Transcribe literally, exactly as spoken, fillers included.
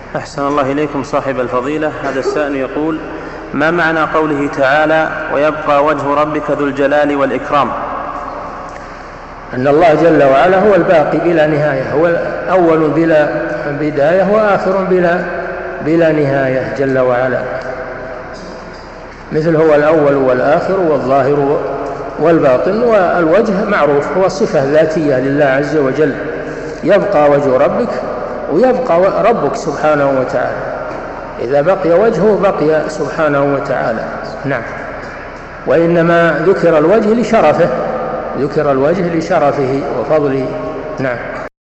أحسن الله إليكم صاحب الفضيلة. هذا السائل يقول: ما معنى قوله تعالى: ويبقى وجه ربك ذو الجلال والإكرام؟ أن الله جل وعلا هو الباقي بلا نهاية، هو أول بلا بداية وآخر بلا, بلا نهاية جل وعلا، مثل هو الأول والآخر والظاهر والباطن. والوجه معروف هو الصفة الذاتية لله عز وجل، يبقى وجه ربك ويبقى ربك سبحانه وتعالى، إذا بقي وجهه بقي سبحانه وتعالى. نعم. وإنما ذكر الوجه لشرفه، ذكر الوجه لشرفه وفضله. نعم.